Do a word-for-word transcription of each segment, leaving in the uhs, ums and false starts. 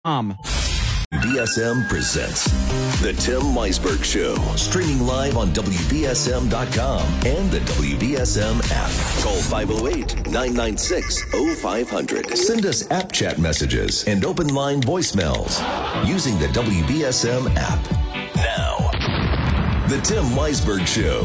Um. B S M presents The Tim Weisberg Show, streaming live on W B S M dot com and the W B S M app. Call five oh eight, nine nine six, oh five hundred. Send us app chat messages and open line voicemails using the W B S M app. Now, The Tim Weisberg Show.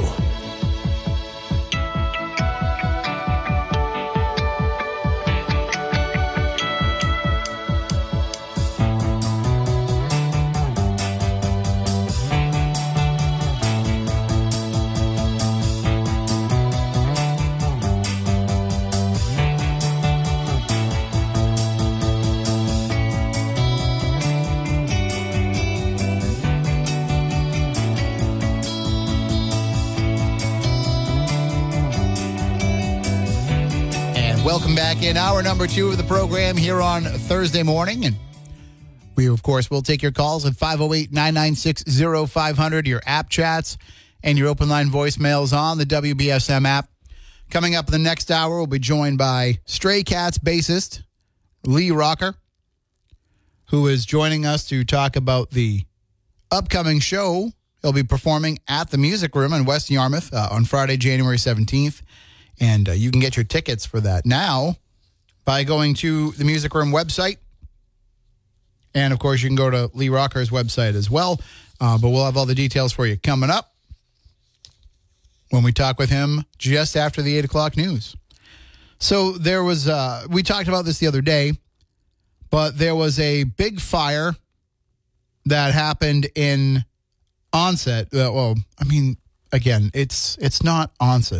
Welcome back in hour number two of the program here on Thursday morning. And we, of course, will take your calls at five oh eight, nine nine six, oh five hundred, your app chats, and your open line voicemails on the W B S M app. Coming up in the next hour, we'll be joined by Stray Cats bassist Lee Rocker, who is joining us to talk about the upcoming show. He'll be performing at the Music Room in West Yarmouth uh, on Friday, January seventeenth. And uh, you can get your tickets for that now by going to the Music Room website. And, of course, you can go to Lee Rocker's website as well. Uh, but we'll have all the details for you coming up when we talk with him just after the eight o'clock news. So there was, uh, we talked about this the other day, but there was a big fire that happened in Onset. Uh, well, I mean, again, it's it's not Onset.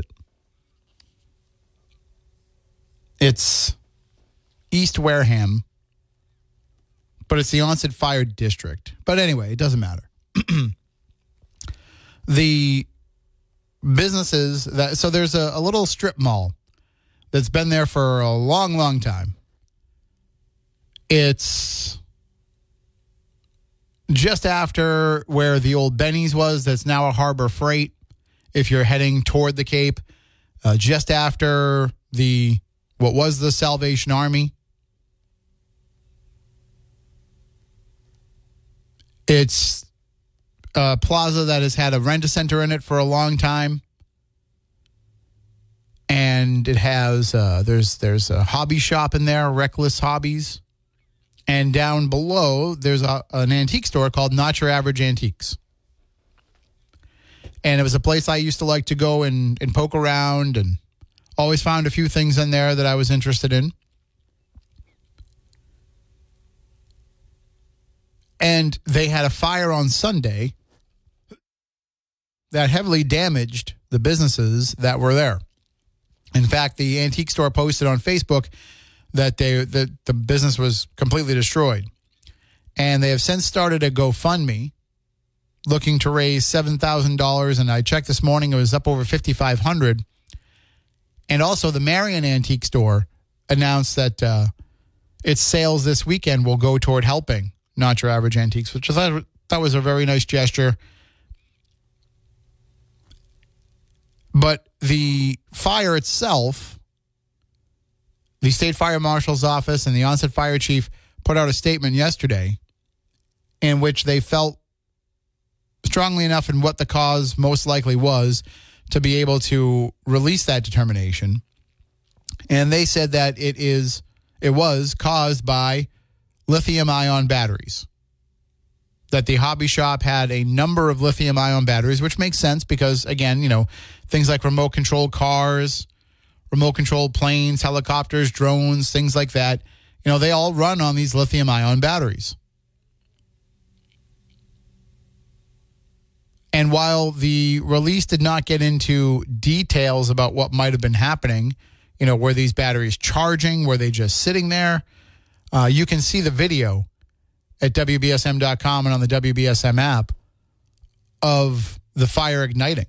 It's East Wareham, but it's the Onset Fire District. But anyway, it doesn't matter. The businesses that, so there's a, a little strip mall that's been there for a long, long time. It's just after where the old Benny's was, that's now a Harbor Freight, if you're heading toward the Cape. Uh, just after the what was the Salvation Army. It's a plaza that has had a rent-a-center in it for a long time. And it has, uh, there's there's a hobby shop in there, Reckless Hobbies. And down below, there's a, an antique store called Not Your Average Antiques. And it was a place I used to like to go and, and poke around, and always found a few things in there that I was interested in. And they had a fire on Sunday that heavily damaged the businesses that were there. In fact, the antique store posted on Facebook that they that the business was completely destroyed. And they have since started a GoFundMe looking to raise seven thousand dollars. And I checked this morning, it was up over fifty-five hundred dollars. And also, the Marion Antique Store announced that uh, its sales this weekend will go toward helping Not Your Average Antiques, which I thought, thought was a very nice gesture. But the fire itself, the State Fire Marshal's Office and the Onset Fire Chief put out a statement yesterday in which they felt strongly enough in what the cause most likely was to be able to release that determination. And they said that it is, it was caused by lithium-ion batteries. That the hobby shop had a number of lithium-ion batteries, which makes sense because, again, you know, things like remote-controlled cars, remote-controlled planes, helicopters, drones, things like that, you know, they all run on these lithium-ion batteries. And while the release did not get into details about what might have been happening, you know, were these batteries charging? Were they just sitting there? Uh, you can see the video at W B S M dot com and on the W B S M app of the fire igniting.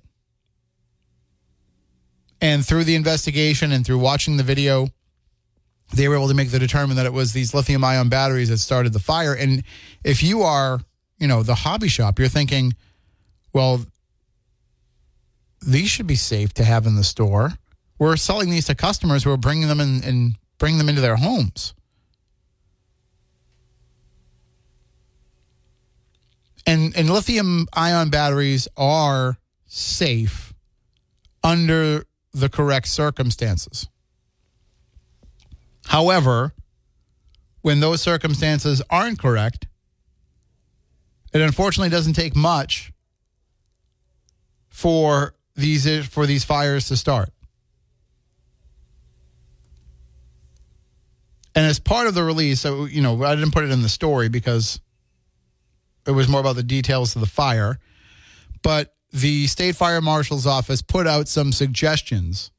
And through the investigation and through watching the video, they were able to make the determination that it was these lithium-ion batteries that started the fire. And if you are, you know, the hobby shop, you're thinking, well, these should be safe to have in the store. We're selling these to customers who are bringing them in and bringing them into their homes. And, and lithium-ion batteries are safe under the correct circumstances. However, when those circumstances aren't correct, it unfortunately doesn't take much for these for these fires to start. And as part of the release, so, you know, I didn't put it in the story because it was more about the details of the fire, but the State Fire Marshal's Office put out some suggestions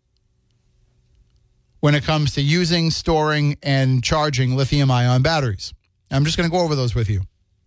when it comes to using, storing, and charging lithium-ion batteries. I'm just going to go over those with you.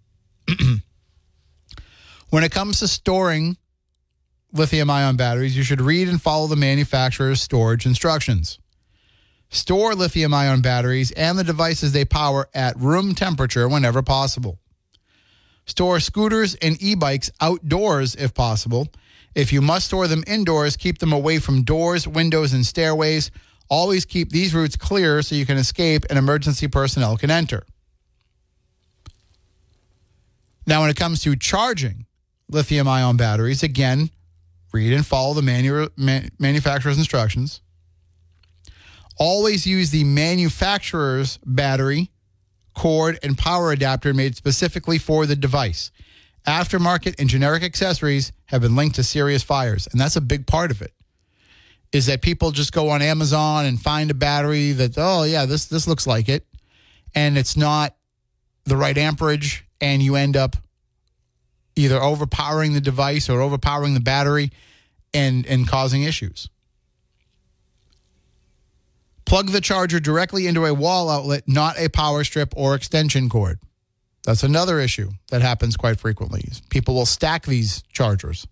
When it comes to storing lithium-ion batteries, you should read and follow the manufacturer's storage instructions. Store lithium-ion batteries and the devices they power at room temperature whenever possible. Store scooters and e-bikes outdoors if possible. If you must store them indoors, keep them away from doors, windows, and stairways. Always keep these routes clear so you can escape and emergency personnel can enter. Now, when it comes to charging lithium-ion batteries, again, read and follow the manu- man- manufacturer's instructions. Always use the manufacturer's battery, cord, and power adapter made specifically for the device. Aftermarket and generic accessories have been linked to serious fires, and that's a big part of it, is that people just go on Amazon and find a battery that, oh, yeah, this this looks like it, and it's not the right amperage, and you end up either overpowering the device or overpowering the battery and, and causing issues. Plug the charger directly into a wall outlet, not a power strip or extension cord. That's another issue that happens quite frequently. People will stack these chargers.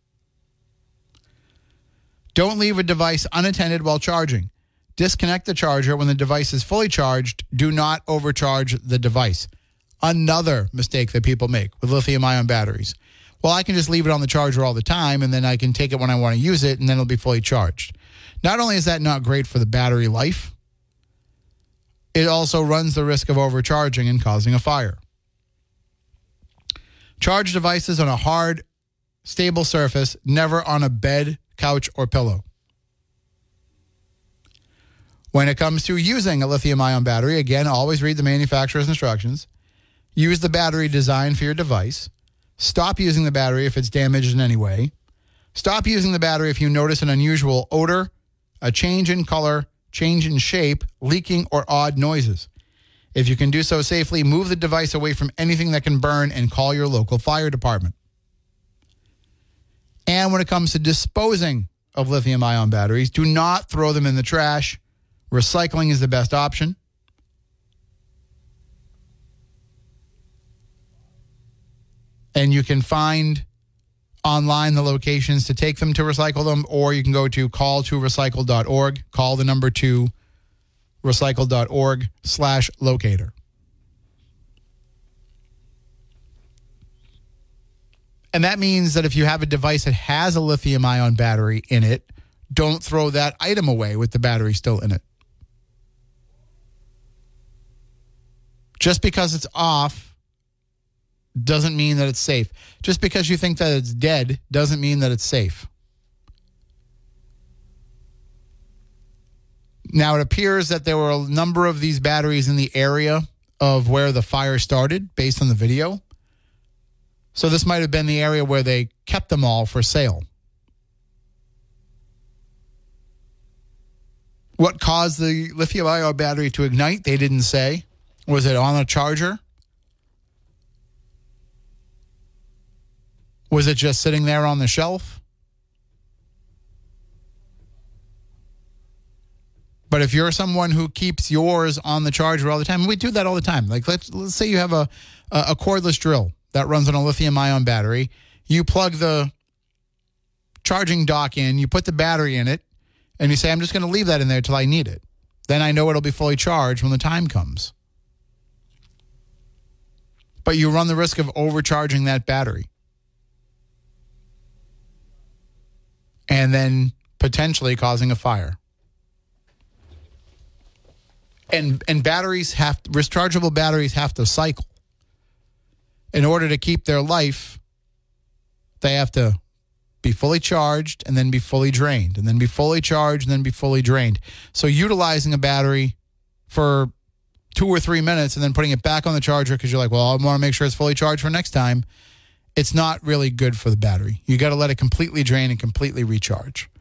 Don't leave a device unattended while charging. Disconnect the charger when the device is fully charged. Do not overcharge the device. Another mistake that people make with lithium-ion batteries. Well, I can just leave it on the charger all the time, and then I can take it when I want to use it, and then it'll be fully charged. Not only is that not great for the battery life, it also runs the risk of overcharging and causing a fire. Charge devices on a hard, stable surface, never on a bed, couch, or pillow. When it comes to using a lithium-ion battery, again, always read the manufacturer's instructions. Use the battery designed for your device. Stop using the battery if it's damaged in any way. Stop using the battery if you notice an unusual odor, a change in color, change in shape, leaking, or odd noises. If you can do so safely, move the device away from anything that can burn and call your local fire department. And when it comes to disposing of lithium-ion batteries, do not throw them in the trash. Recycling is the best option. And you can find online the locations to take them to recycle them, or you can go to call to recycle dot org, call the number two, recycle dot org slash locator. And that means that if you have a device that has a lithium-ion battery in it, don't throw that item away with the battery still in it. Just because it's off doesn't mean that it's safe. Just because you think that it's dead doesn't mean that it's safe. Now, it appears that there were a number of these batteries in the area of where the fire started, based on the video. So this might have been the area where they kept them all for sale. What caused the lithium-ion battery to ignite, they didn't say. Was it on a charger? Was it just sitting there on the shelf? But if you're someone who keeps yours on the charger all the time, and we do that all the time. Like let's let's say you have a a cordless drill that runs on a lithium-ion battery. You plug the charging dock in, you put the battery in it, and you say, I'm just going to leave that in there till I need it. Then I know it'll be fully charged when the time comes. But you run the risk of overcharging that battery. And then potentially causing a fire. And and batteries have, rechargeable batteries have to cycle. in order to keep their life, they have to be fully charged and then be fully drained, and then be fully charged and then be fully drained. So utilizing a battery for two or three minutes and then putting it back on the charger because you're like, well, I want to make sure it's fully charged for next time, it's not really good for the battery. You got to let it completely drain and completely recharge.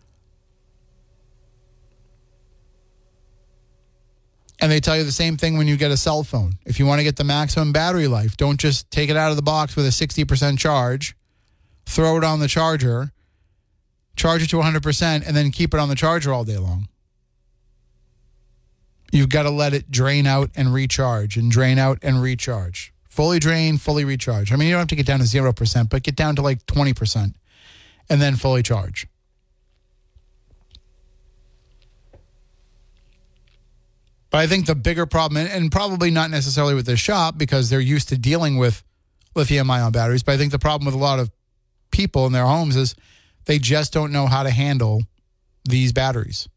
And they tell you the same thing when you get a cell phone. If you want to get the maximum battery life, don't just take it out of the box with a sixty percent charge, throw it on the charger, charge it to one hundred percent, and then keep it on the charger all day long. You've got to let it drain out and recharge and drain out and recharge. Fully drain, fully recharge. I mean, you don't have to get down to zero percent, but get down to like twenty percent and then fully charge. But I think the bigger problem, and probably not necessarily with this shop because they're used to dealing with lithium-ion batteries, but I think the problem with a lot of people in their homes is they just don't know how to handle these batteries.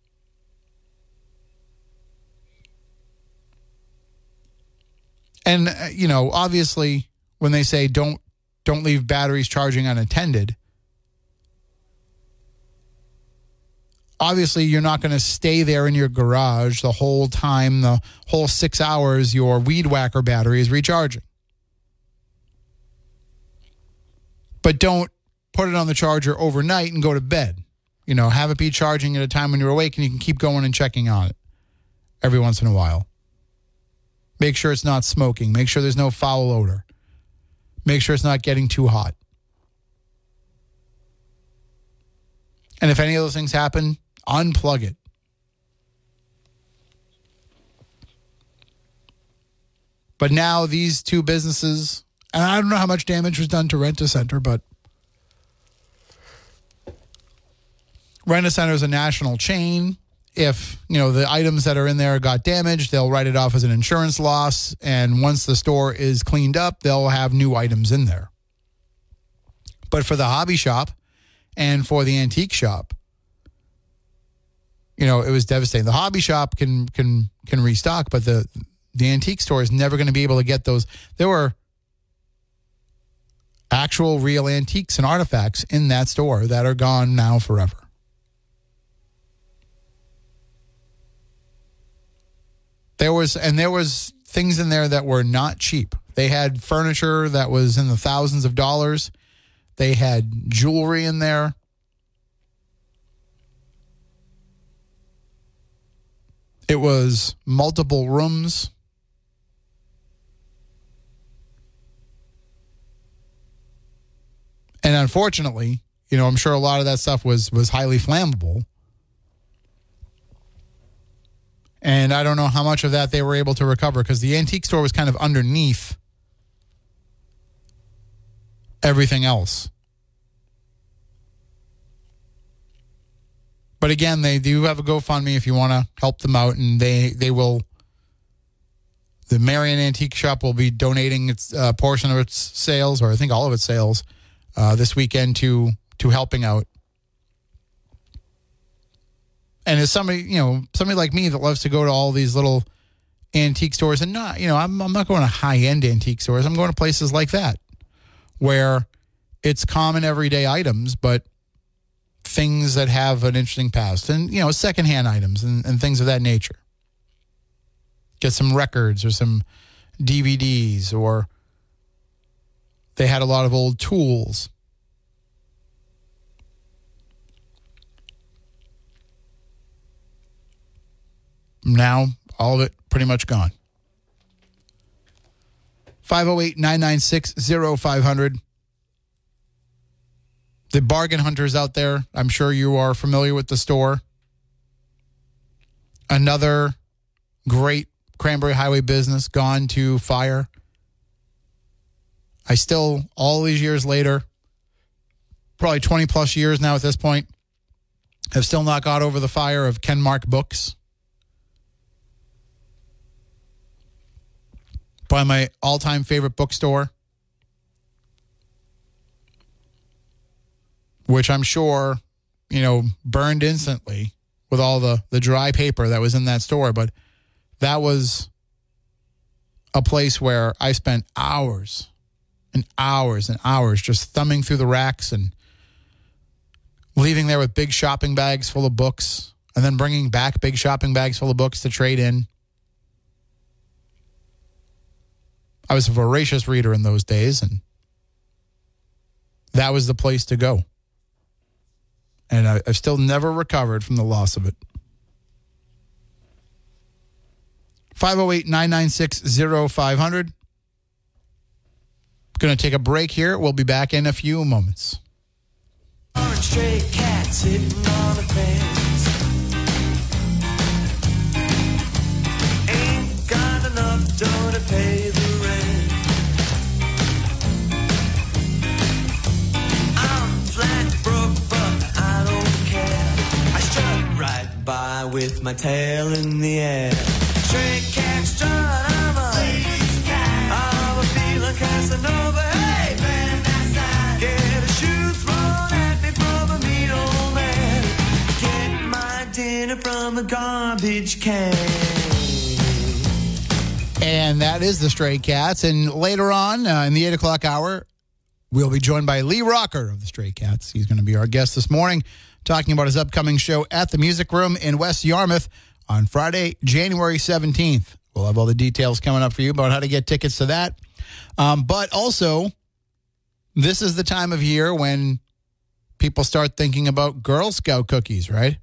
And, uh, you know, obviously, when they say don't don't leave batteries charging unattended, obviously you're not going to stay there in your garage the whole time, the whole six hours your weed whacker battery is recharging. But don't put it on the charger overnight and go to bed. You know, have it be charging at a time when you're awake and you can keep going and checking on it every once in a while. Make sure it's not smoking. Make sure there's no foul odor. Make sure it's not getting too hot. And if any of those things happen, unplug it. But now these two businesses, and I don't know how much damage was done to Rent-A-Center, but Rent-A-Center is a national chain. If, you know, the items that are in there got damaged, they'll write it off as an insurance loss. And once the store is cleaned up, they'll have new items in there. But for the hobby shop and for the antique shop, you know, it was devastating. The hobby shop can can can restock, but the the antique store is never going to be able to get those. There were actual real antiques and artifacts in that store that are gone now forever. There was, and there was things in there that were not cheap. They had furniture that was in the thousands of dollars. They had jewelry in there. It was multiple rooms. And unfortunately, you know, I'm sure a lot of that stuff was was highly flammable. And I don't know how much of that they were able to recover because the antique store was kind of underneath everything else. But again, they do have a GoFundMe if you want to help them out, and they, they will, the Marion Antique Shop will be donating its uh, portion of its sales, or I think all of its sales, uh, this weekend to to helping out. And as somebody, you know, somebody like me that loves to go to all these little antique stores, and not, you know, I'm I'm not going to high-end antique stores. I'm going to places like that where it's common everyday items, but things that have an interesting past, and, you know, secondhand items and, and things of that nature. Get some records or some D V Ds, or they had a lot of old tools. Now, all of it pretty much gone. five oh eight, nine nine six, oh five hundred. The bargain hunters out there, I'm sure you are familiar with the store. Another great Cranberry Highway business gone to fire. I still, all these years later, probably twenty plus years now at this point, have still not got over the fire of Kenmark Books. Probably my all-time favorite bookstore, which I'm sure, you know, burned instantly with all the, the dry paper that was in that store. But that was a place where I spent hours and hours and hours just thumbing through the racks and leaving there with big shopping bags full of books and then bringing back big shopping bags full of books to trade in. I was a voracious reader in those days, and that was the place to go. And I, I've still never recovered from the loss of it. five oh eight, nine nine six, oh five hundred. Going to take a break here. We'll be back in a few moments. Stray cats sitting on the fence. Ain't got enough dough to pay the rent. I'm flat broke, but I don't care. I strut right by with my tail in the air. Stray cat strut, I'm a cat. I'm a feeling Casanova. Hey, man, that's get a shoe thrown at me from a mean old man. Get my dinner from a garbage can. And that is the Stray Cats. And later on uh, in the eight o'clock hour, we'll be joined by Lee Rocker of the Stray Cats. He's going to be our guest this morning, talking about his upcoming show at the Music Room in West Yarmouth on Friday, January seventeenth. We'll have all the details coming up for you about how to get tickets to that. Um, but also, this is the time of year when people start thinking about Girl Scout cookies, right?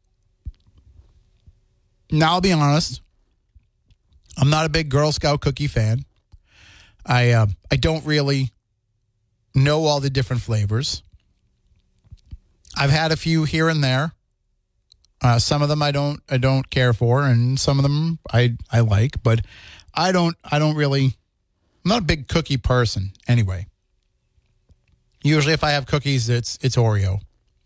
Now, I'll be honest. I'm not a big Girl Scout cookie fan. I uh, I don't really know all the different flavors. I've had a few here and there. Uh, some of them I don't I don't care for, and some of them I I like, but I don't I don't really. I'm not a big cookie person anyway. Usually, if I have cookies, it's it's Oreo.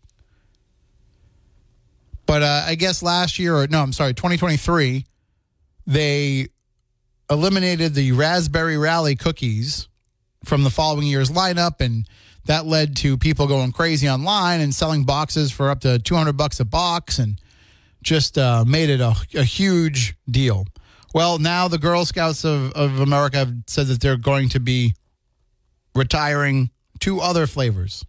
But uh, I guess last year, or no, I'm sorry, twenty twenty-three, they eliminated the Raspberry Rally cookies from the following year's lineup, and that led to people going crazy online and selling boxes for up to two hundred bucks a box, and just uh, made it a, a huge deal. Well, now the Girl Scouts of, of America have said that they're going to be retiring two other flavors.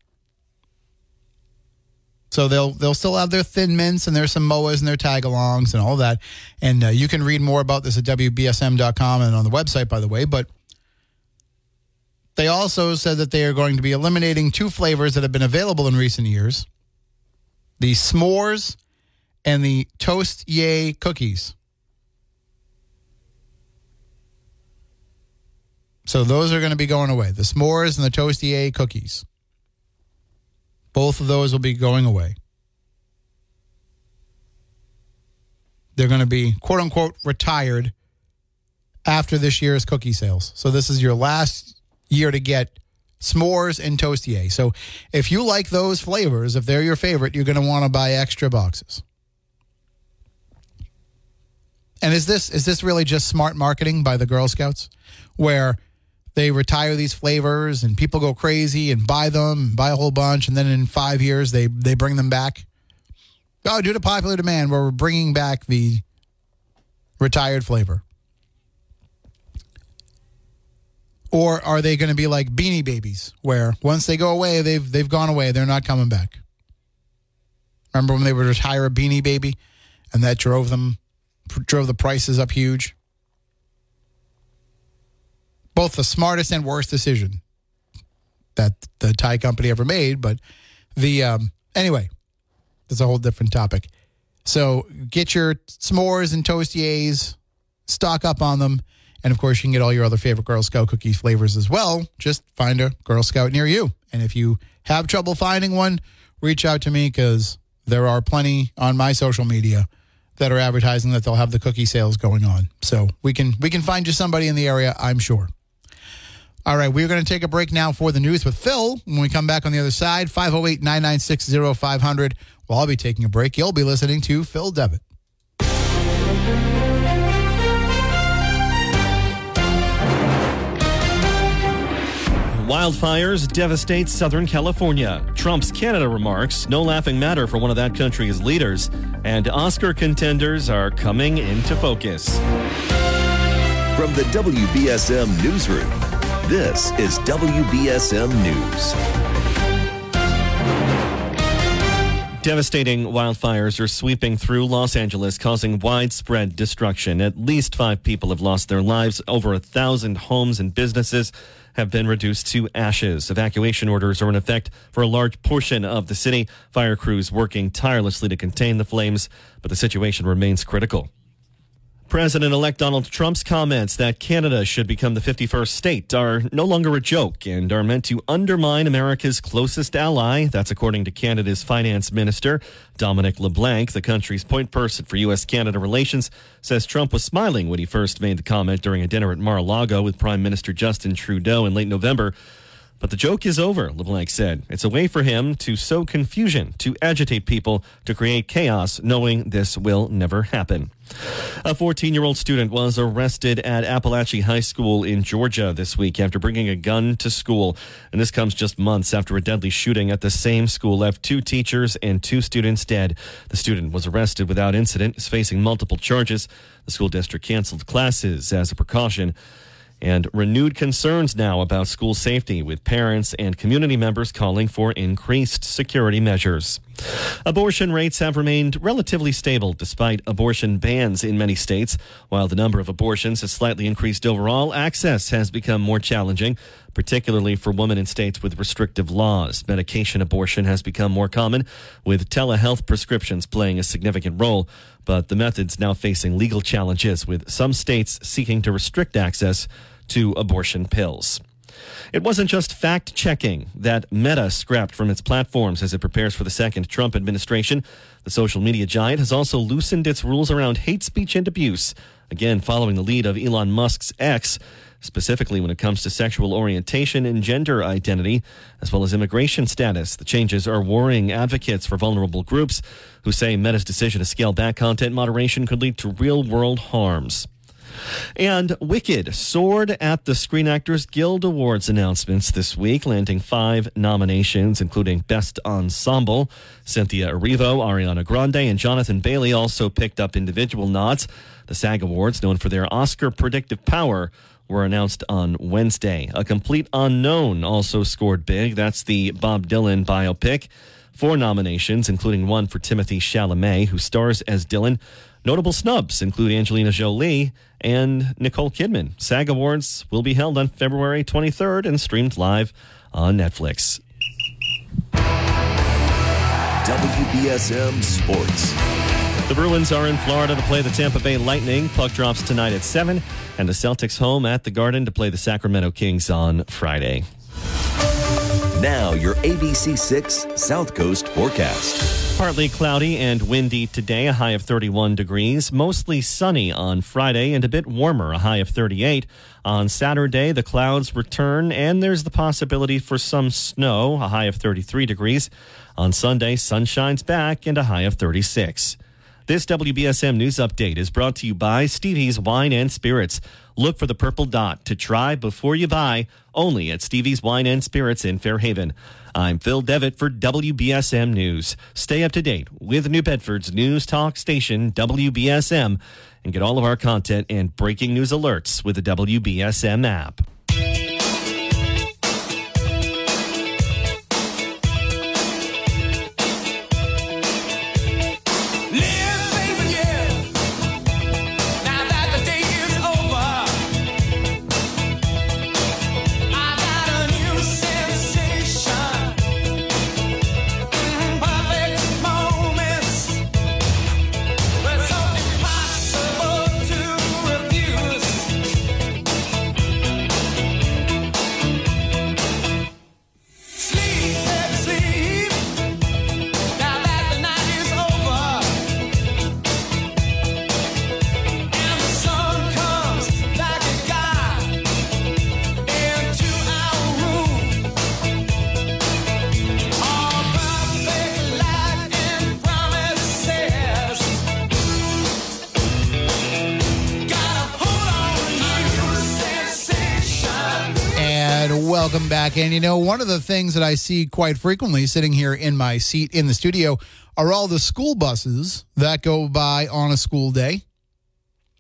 So they'll they'll still have their Thin Mints and their Samoas and their Tagalongs and all that. And uh, you can read more about this at W B S M dot com and on the website, by the way. But they also said that they are going to be eliminating two flavors that have been available in recent years. The S'mores and the Toast Yay cookies. So those are going to be going away. The S'mores and the Toast Yay cookies. Both of those will be going away. They're going to be, quote unquote, retired after this year's cookie sales. So this is your last year to get S'mores and Toast Yay. So if you like those flavors, if they're your favorite, you're going to want to buy extra boxes. And is this is this really just smart marketing by the Girl Scouts, where they retire these flavors and people go crazy and buy them, buy a whole bunch, and then in five years they, they bring them back? Oh, due to popular demand, we're bringing back the retired flavor. Or are they going to be like Beanie Babies, where once they go away, they've they've gone away, they're not coming back? Remember when they would retire a Beanie Baby, and that drove them drove the prices up huge? Both the smartest and worst decision that the Thai company ever made. But the um, anyway, that's a whole different topic. So get your S'mores and Toast Yays, stock up on them. And, of course, you can get all your other favorite Girl Scout cookies flavors as well. Just find a Girl Scout near you. And if you have trouble finding one, reach out to me, because there are plenty on my social media that are advertising that they'll have the cookie sales going on. So we can we can find you somebody in the area, I'm sure. All right, we're going to take a break now for the news with Phil. When we come back on the other side, five oh eight, nine nine six, oh five hundred. Well, I'll be taking a break. You'll be listening to Phil Devitt. Wildfires devastate Southern California. Trump's Canada remarks, no laughing matter for one of that country's leaders. And Oscar contenders are coming into focus. From the W B S M Newsroom, this is W B S M News. Devastating wildfires are sweeping through Los Angeles, causing widespread destruction. At least five people have lost their lives. Over a thousand homes and businesses have been reduced to ashes. Evacuation orders are in effect for a large portion of the city. Fire crews working tirelessly to contain the flames, but the situation remains critical. President-elect Donald Trump's comments that Canada should become the fifty-first state are no longer a joke and are meant to undermine America's closest ally. That's according to Canada's finance minister, Dominic LeBlanc. The country's point person for U S Canada relations says Trump was smiling when he first made the comment during a dinner at Mar-a-Lago with Prime Minister Justin Trudeau in late November. But the joke is over, LeBlanc said. It's a way for him to sow confusion, to agitate people, to create chaos, knowing this will never happen. A fourteen-year-old student was arrested at Appalachia High School in Georgia this week after bringing a gun to school. And this comes just months after a deadly shooting at the same school left two teachers and two students dead. The student was arrested without incident, is facing multiple charges. The school district canceled classes as a precaution. And renewed concerns now about school safety, with parents and community members calling for increased security measures. Abortion rates have remained relatively stable despite abortion bans in many states. While the number of abortions has slightly increased overall, access has become more challenging, particularly for women in states with restrictive laws. Medication abortion has become more common, with telehealth prescriptions playing a significant role. But the method's now facing legal challenges, with some states seeking to restrict access to abortion pills. It wasn't just fact-checking that Meta scrapped from its platforms as it prepares for the second Trump administration. The social media giant has also loosened its rules around hate speech and abuse, again following the lead of Elon Musk's X, specifically when it comes to sexual orientation and gender identity, as well as immigration status. The changes are worrying advocates for vulnerable groups who say Meta's decision to scale back content moderation could lead to real-world harms. And Wicked soared at the Screen Actors Guild Awards announcements this week, landing five nominations, including Best Ensemble. Cynthia Erivo, Ariana Grande, and Jonathan Bailey also picked up individual nods. The SAG Awards, known for their Oscar predictive power, were announced on Wednesday. A Complete Unknown also scored big. That's the Bob Dylan biopic. Four nominations, including one for Timothée Chalamet, who stars as Dylan. Notable snubs include Angelina Jolie and Nicole Kidman. SAG Awards will be held on February twenty-third and streamed live on Netflix. W B S M Sports. The Bruins are in Florida to play the Tampa Bay Lightning. Puck drops tonight at seven, and the Celtics home at the Garden to play the Sacramento Kings on Friday. Now your A B C six South Coast forecast. Partly cloudy and windy today, a high of thirty-one degrees. Mostly sunny on Friday and a bit warmer, a high of thirty-eight. On Saturday, the clouds return and there's the possibility for some snow, a high of thirty-three degrees. On Sunday, sun shines back and a high of thirty-six. This W B S M News Update is brought to you by Stevie's Wine and Spirits. Look for the purple dot to try before you buy, only at Stevie's Wine and Spirits in Fairhaven. I'm Phil Devitt for W B S M News. Stay up to date with New Bedford's news talk station, W B S M, and get all of our content and breaking news alerts with the W B S M app. Welcome back. And, you know, one of the things that I see quite frequently sitting here in my seat in the studio are all the school buses that go by on a school day.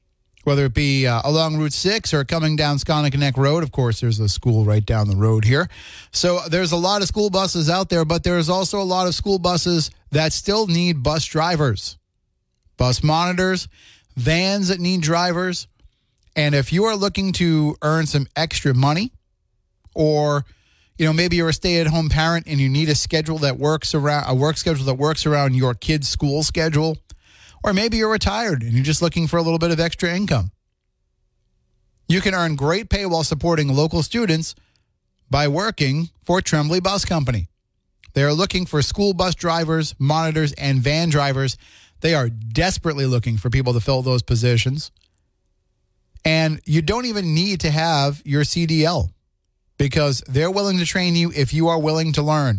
whether it be uh, along Route six or coming down Sconneck Neck Road. Of course, there's a school right down the road here. So there's a lot of school buses out there, but there's also a lot of school buses that still need bus drivers, bus monitors, vans that need drivers. And if you are looking to earn some extra money, or, you know, maybe you're a stay-at-home parent and you need a schedule that works around a work schedule that works around your kid's school schedule, or maybe you're retired and you're just looking for a little bit of extra income, you can earn great pay while supporting local students by working for Tremblay Bus Company. They are looking for school bus drivers, monitors, and van drivers. They are desperately looking for people to fill those positions. And you don't even need to have your C D L because they're willing to train you if you are willing to learn.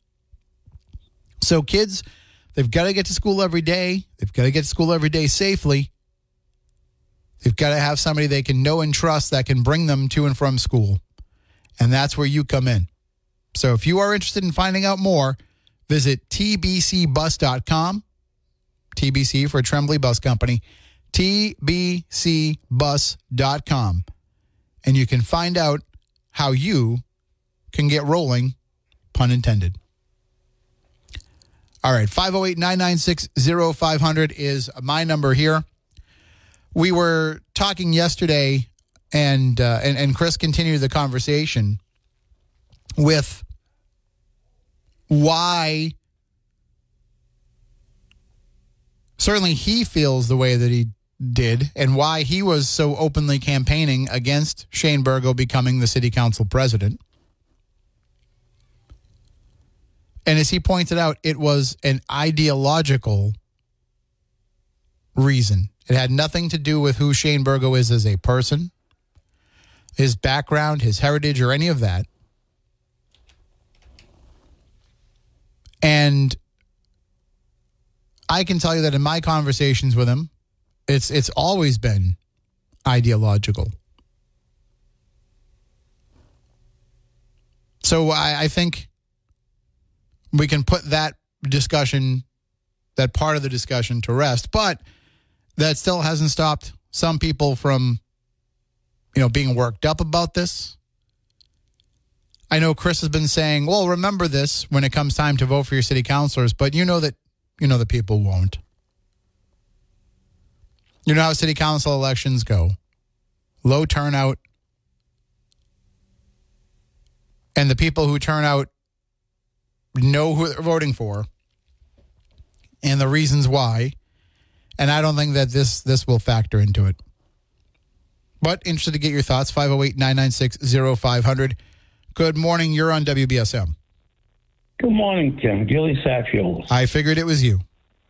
So kids, they've got to get to school every day. They've got to get to school every day safely. They've got to have somebody they can know and trust that can bring them to and from school. And that's where you come in. So if you are interested in finding out more, visit T B C bus dot com. T B C for Tremblay Bus Company. T B C bus dot com. And you can find out how you can get rolling, pun intended. All right, five oh eight, nine nine six, oh five hundred is my number here. We were talking yesterday, and, uh, and, and Chris continued the conversation with why certainly he feels the way that he did and why he was so openly campaigning against Shane Burgo becoming the city council president. And as he pointed out, it was an ideological reason. It had nothing to do with who Shane Burgo is as a person, his background, his heritage, or any of that. And I can tell you that in my conversations with him, it's it's always been ideological. So I, I think we can put that discussion, that part of the discussion, to rest. But that still hasn't stopped some people from, you know, being worked up about this. I know Chris has been saying, well, remember this when it comes time to vote for your city councilors, but you know that you know the people won't. You know how city council elections go. Low turnout. And the people who turn out know who they're voting for and the reasons why. And I don't think that this this will factor into it. But interested to get your thoughts. five oh eight, nine nine six, oh five hundred. Good morning. You're on W B S M. Good morning, Tim. Gilly Satfield. I figured it was you.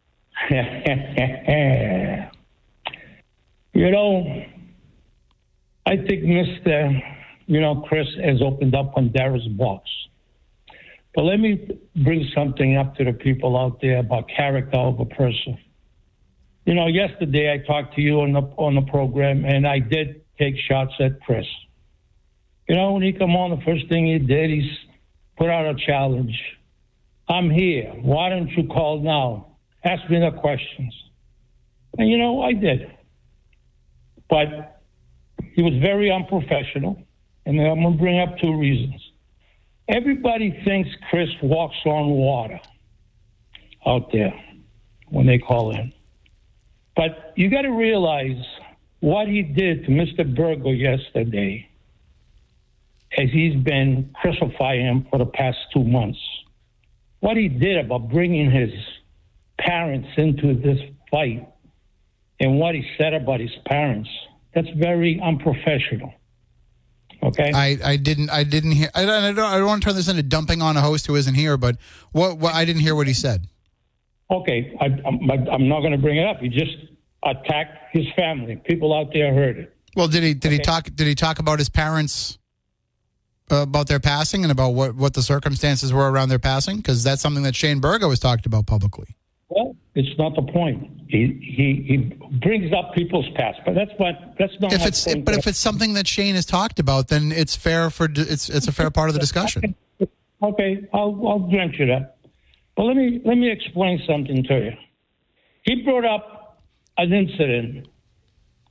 You know, I think Mister You know, Chris has opened up Pandora's box. But let me bring something up to the people out there about character of a person. You know, yesterday I talked to you on the on the program, and I did take shots at Chris. You know, when he come on, the first thing he did, he's put out a challenge. I'm here. Why don't you call now? Ask me the questions. And, you know, I did. But he was very unprofessional, and I'm going to bring up two reasons. Everybody thinks Chris walks on water out there when they call in. But you got to realize what he did to Mister Burgo yesterday, as he's been crucifying him for the past two months. What he did about bringing his parents into this fight and what he said about his parents, that's very unprofessional. Okay. I, I didn't I didn't hear I don't, I don't I don't want to turn this into dumping on a host who isn't here, but what, what I didn't hear what he said. Okay, I, I'm, I'm not going to bring it up. He just attacked his family. People out there heard it. Well, did he did okay. he talk did he talk about his parents, uh, about their passing and about what, what the circumstances were around their passing? Because that's something that Shane Burgo has talked about publicly. Well, it's not the point. He he he brings up people's past, but that's what that's not. If it's point but if it's something that Shane has talked about, then it's fair for it's it's a fair part of the discussion. Okay, I'll I'll grant you that. But let me let me explain something to you. He brought up an incident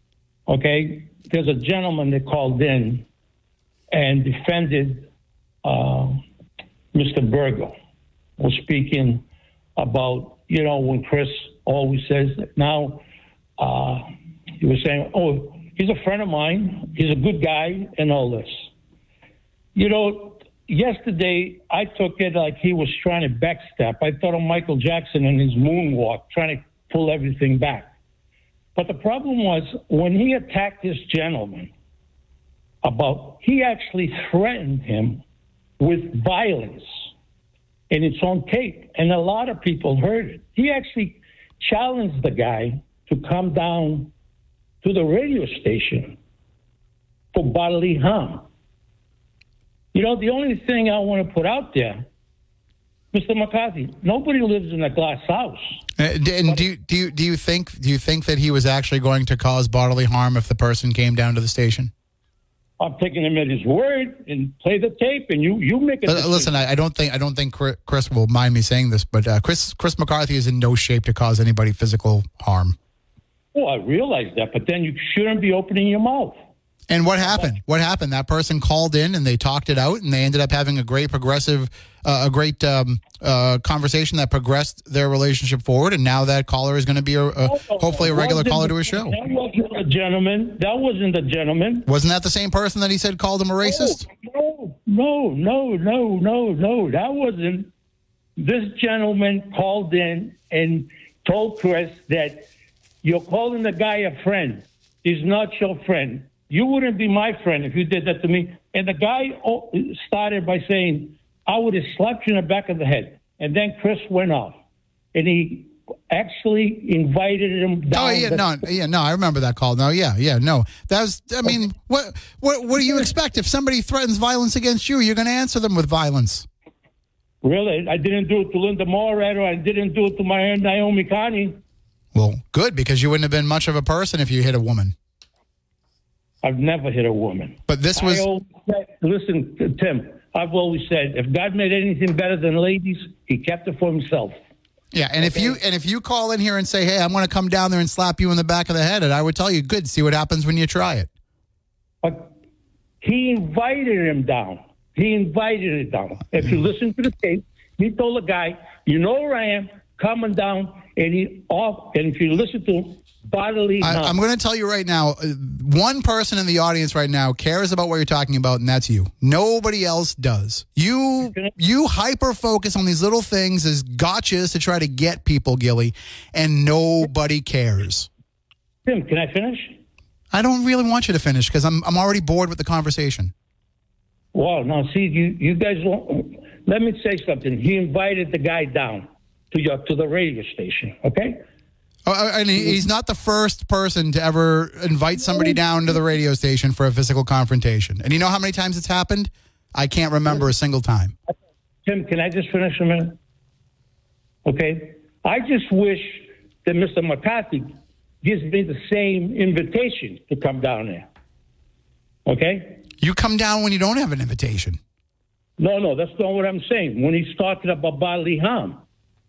Okay, there's a gentleman that called in and defended uh, Mister Burgo, was speaking about, you know, when Chris always says that now, uh, he was saying, oh, he's a friend of mine, he's a good guy, and all this. You know, yesterday I took it like he was trying to backstep. I thought of Michael Jackson and his moonwalk, trying to pull everything back. But the problem was when he attacked this gentleman about, he actually threatened him with violence, and it's on tape, and a lot of people heard it. He actually challenged the guy to come down to the radio station for bodily harm. You know, the only thing I want to put out there, Mister McCarthy, nobody lives in a glass house. Uh, and do you, do you do you think do you think that he was actually going to cause bodily harm if the person came down to the station? I'm taking him at his word and play the tape, and you you make a decision. Listen, I, I don't think I don't think Chris will mind me saying this, but uh, Chris Chris McCarthy is in no shape to cause anybody physical harm. Oh, I realize that, but then you shouldn't be opening your mouth. And what happened? What happened? That person called in and they talked it out, and they ended up having a great progressive, uh, a great um, uh, conversation that progressed their relationship forward. And now that caller is going to be a, a hopefully a regular caller to his show. That wasn't a gentleman. That wasn't a gentleman. Wasn't that the same person that he said called him a racist? No, no, no, no, no, no. That wasn't. This gentleman called in and told Chris that you're calling the guy a friend. He's not your friend. You wouldn't be my friend if you did that to me. And the guy started by saying, I would have slapped you in the back of the head. And then Chris went off. And he actually invited him down. Oh, yeah, the- no, yeah, no, I remember that call. No, yeah, yeah, no. That was, I mean, what, what, what do you expect? If somebody threatens violence against you, you're going to answer them with violence. Really? I didn't do it to Linda Moret, or I didn't do it to my Aunt Naomi Connie. Well, good, because you wouldn't have been much of a person if you hit a woman. I've never hit a woman. But this was... I always said, listen, Tim, I've always said, if God made anything better than ladies, he kept it for himself. Yeah, and okay. if you and if you call in here and say, hey, I'm going to come down there and slap you in the back of the head, and I would tell you, good, see what happens when you try it. But he invited him down. He invited it down. If you listen to the tape, he told the guy, you know where I am, coming down, and he off. And if you listen to him, bodily harm. I, I'm going to tell you right now, uh, one person in the audience right now cares about what you're talking about, and that's you. Nobody else does. You you hyper focus on these little things as gotchas to try to get people, Gilly, and nobody cares. Tim, can I finish? I don't really want you to finish because I'm I'm already bored with the conversation. Well, now see, you you guys won't. Let me say something. He invited the guy down to your to the radio station. Okay. Oh, and he's not the first person to ever invite somebody down to the radio station for a physical confrontation. And you know how many times it's happened? I can't remember a single time. Tim, can I just finish a minute? Okay. I just wish that Mister McCarthy gives me the same invitation to come down there. Okay? You come down when you don't have an invitation. No, no, that's not what I'm saying. When he's talking about bodily harm.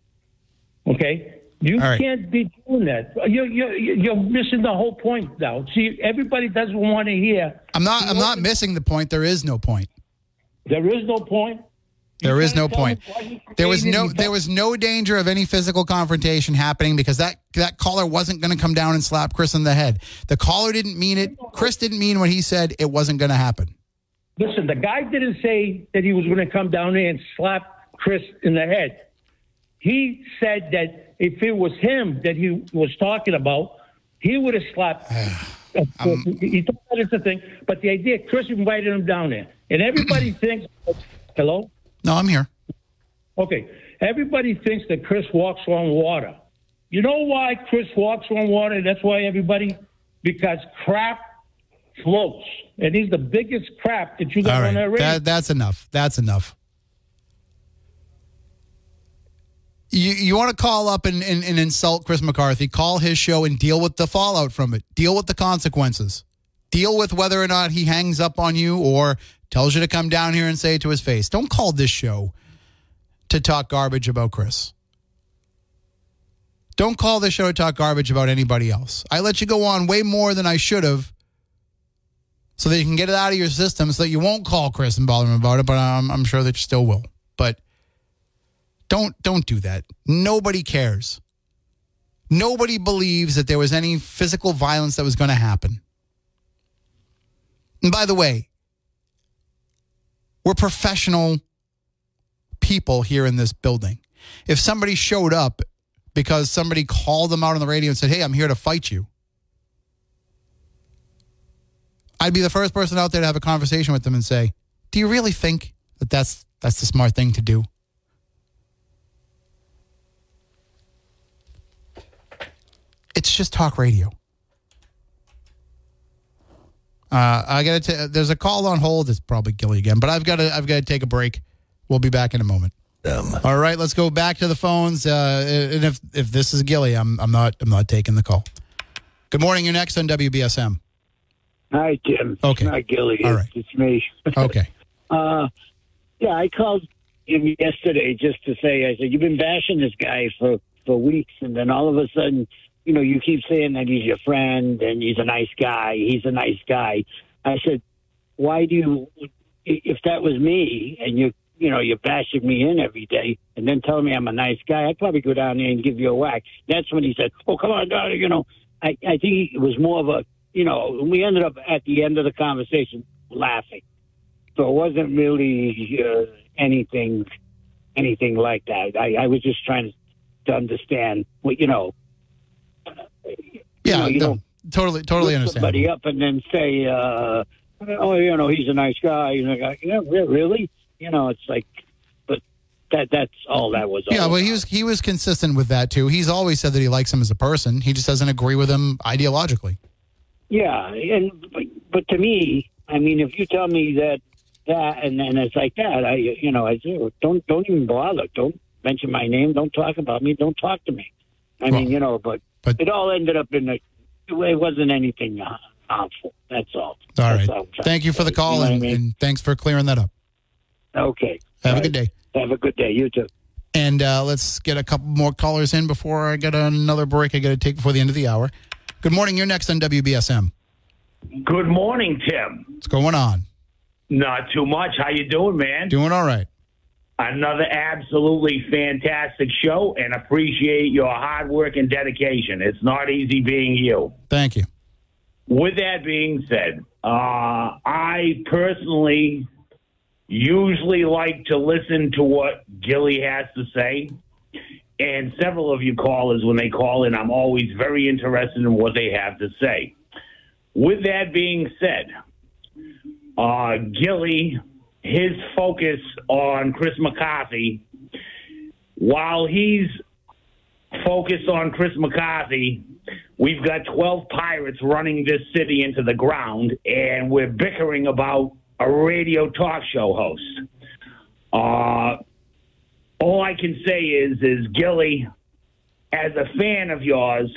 Okay? You right. can't be doing that. You're, you're, you're missing the whole point now. See, everybody doesn't want to hear. I'm not I'm not missing the point. There is no point. There is no point. You there is no point. There was no you there was no danger of any physical confrontation happening because that, that caller wasn't going to come down and slap Chris in the head. The caller didn't mean it. Chris didn't mean what he said. It wasn't going to happen. Listen, the guy didn't say that he was going to come down there and slap Chris in the head. He said that if it was him that he was talking about, he would have slapped. um, he thought that is the thing. But the idea, Chris invited him down there. And everybody thinks, hello? No, I'm here. Okay. Everybody thinks that Chris walks on water. You know why Chris walks on water? That's why everybody, because crap floats. And he's the biggest crap that you got right. on that radio. That, that's enough. That's enough. You you want to call up and, and, and insult Chris McCarthy, call his show and deal with the fallout from it. Deal with the consequences. Deal with whether or not he hangs up on you or tells you to come down here and say it to his face. Don't call this show to talk garbage about Chris. Don't call this show to talk garbage about anybody else. I let you go on way more than I should have so that you can get it out of your system so that you won't call Chris and bother him about it, but I'm, I'm sure that you still will. But don't don't do that. Nobody cares. Nobody believes that there was any physical violence that was going to happen. And by the way, we're professional people here in this building. If somebody showed up because somebody called them out on the radio and said, hey, I'm here to fight you, I'd be the first person out there to have a conversation with them and say, do you really think that that's, that's the smart thing to do? It's just talk radio. Uh, I got to. There's a call on hold. It's probably Gilly again, but I've got to. I've got to take a break. We'll be back in a moment. Um. All right, let's go back to the phones. Uh, and if if this is Gilly, I'm I'm not I'm not taking the call. Good morning. You're next on W B S M. Hi, Tim. Okay. It's not Gilly. All It's, right. it's me. Okay. uh, yeah, I called him yesterday just to say, I said, you've been bashing this guy for, for weeks, and then all of a sudden, you know, you keep saying that he's your friend and he's a nice guy. He's a nice guy. I said, why do you, if that was me and you, you know, you're bashing me in every day and then telling me I'm a nice guy, I'd probably go down there and give you a whack. That's when he said, oh, come on, daughter, you know. I, I think it was more of a, you know, we ended up at the end of the conversation laughing. So it wasn't really uh, anything, anything like that. I, I was just trying to understand what, you know, Yeah, you know, you no, don't totally, totally lift understand. somebody up and then say, uh, "Oh, you know, he's a nice guy." You know, yeah, really? You know, it's like, but that that's all that was. Yeah, all well, about. he was he was consistent with that too. He's always said that he likes him as a person. He just doesn't agree with him ideologically. Yeah, and but, but to me, I mean, if you tell me that that and then it's like that, I you know, I say, don't don't even bother. Don't mention my name. Don't talk about me. Don't talk to me. I Well, mean, you know, but, but it all ended up in a. It wasn't anything uh, harmful. That's all. All That's right. all I'm trying Thank you to for the say. call, You know what and, I mean? and thanks for clearing that up. Okay. Have All a good day. Have a good day. You too. And uh, let's get a couple more callers in before I get another break I got to take before the end of the hour. Good morning. You're next on W B S M. Good morning, Tim. What's going on? Not too much. How you doing, man? Doing all right. Another absolutely fantastic show, and appreciate your hard work and dedication. It's not easy being you. Thank you. With that being said, uh, I personally usually like to listen to what Gilly has to say. And several of you callers, when they call in, I'm always very interested in what they have to say. With that being said, uh, Gilly, his focus on Chris McCarthy, while he's focused on Chris McCarthy, we've got twelve pirates running this city into the ground, and we're bickering about a radio talk show host. Uh, all I can say is, is Gilly, as a fan of yours,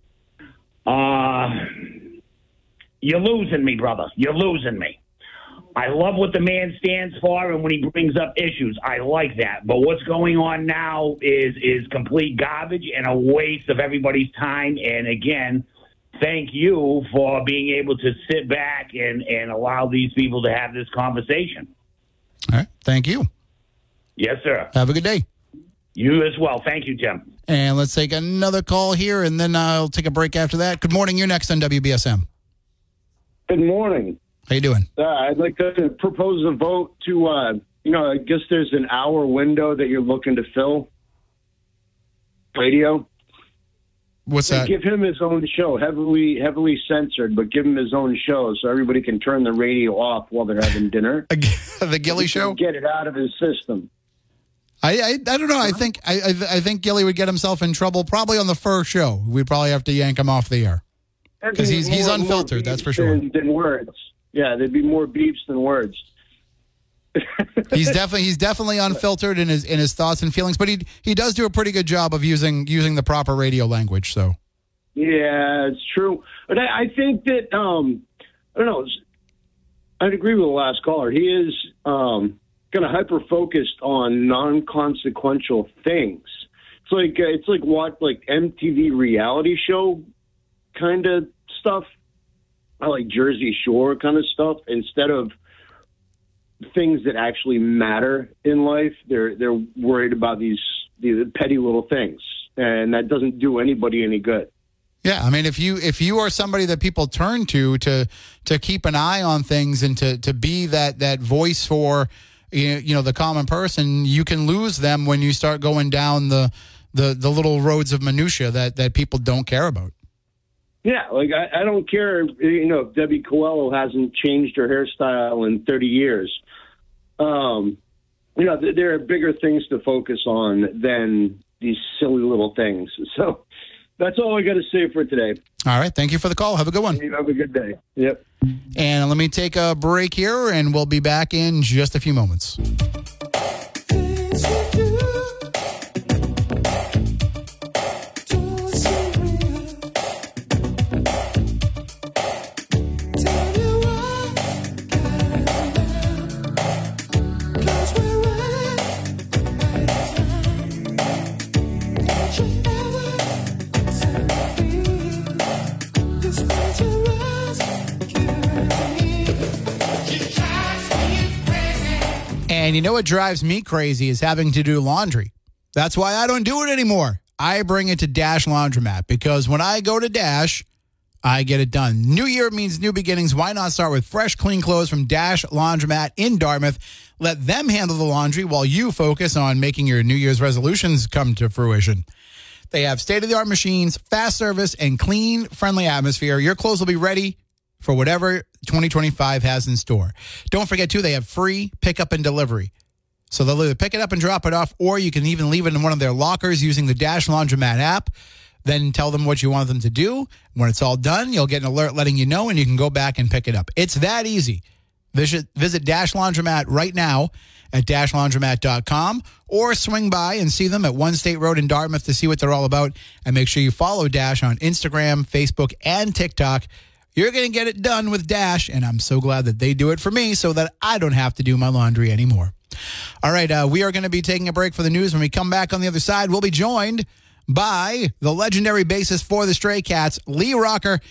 uh, you're losing me, brother. You're losing me. I love what the man stands for, and when he brings up issues, I like that. But what's going on now is is complete garbage and a waste of everybody's time. And again, thank you for being able to sit back and, and allow these people to have this conversation. All right. Thank you. Yes, sir. Have a good day. You as well. Thank you, Tim. And let's take another call here, and then I'll take a break after that. Good morning. You're next on W B S M. Good morning. How you doing? Uh, I'd like to propose a vote to, uh, you know, I guess there's an hour window that you're looking to fill. Radio. What's that? Give him his own show, heavily heavily censored, but give him his own show so everybody can turn the radio off while they're having dinner. The Gilly Show? Get it out of his system. I, I I don't know. I think I I, I think Gilly would get himself in trouble probably on the first show. We'd probably have to yank him off the air because he's he's More- unfiltered. more That's for beeps sure. Than, than words. Yeah, there'd be more beeps than words. He's definitely he's definitely unfiltered in his in his thoughts and feelings, but he he does do a pretty good job of using using the proper radio language. So Yeah, it's true. But I, I think that, um, I don't know, I'd agree with the last caller. He is um, kind of hyper-focused on non-consequential things. It's like uh, it's like what like M T V reality show kind of stuff. I like Jersey Shore kind of stuff instead of things that actually matter in life. They're they're worried about these these petty little things, and that doesn't do anybody any good. Yeah, I mean, if you if you are somebody that people turn to to to keep an eye on things and to to be that that voice for you know the common person, you can lose them when you start going down the the, the little roads of minutia that that people don't care about. Yeah, like I, I don't care, you know, if Debbie Coelho hasn't changed her hairstyle in thirty years. Um, you know, th- there are bigger things to focus on than these silly little things. So that's all I got to say for today. All right. Thank you for the call. Have a good one. Have a good day. Yep. And let me take a break here, and we'll be back in just a few moments. And you know what drives me crazy is having to do laundry. That's why I don't do it anymore. I bring it to Dash Laundromat because when I go to Dash, I get it done. New year means new beginnings. Why not start with fresh, clean clothes from Dash Laundromat in Dartmouth? Let them handle the laundry while you focus on making your New Year's resolutions come to fruition. They have state-of-the-art machines, fast service, and clean, friendly atmosphere. Your clothes will be ready for whatever twenty twenty-five has in store. Don't forget, too, they have free pickup and delivery. So they'll either pick it up and drop it off, or you can even leave it in one of their lockers using the Dash Laundromat app. Then tell them what you want them to do. When it's all done, you'll get an alert letting you know, and you can go back and pick it up. It's that easy. Visit, visit Dash Laundromat right now at dash laundromat dot com, or swing by and see them at One State Road in Dartmouth to see what they're all about. And make sure you follow Dash on Instagram, Facebook, and TikTok. You're going to get it done with Dash, and I'm so glad that they do it for me so that I don't have to do my laundry anymore. All right, uh, we are going to be taking a break for the news. When we come back on the other side, we'll be joined by the legendary bassist for the Stray Cats, Lee Rocker,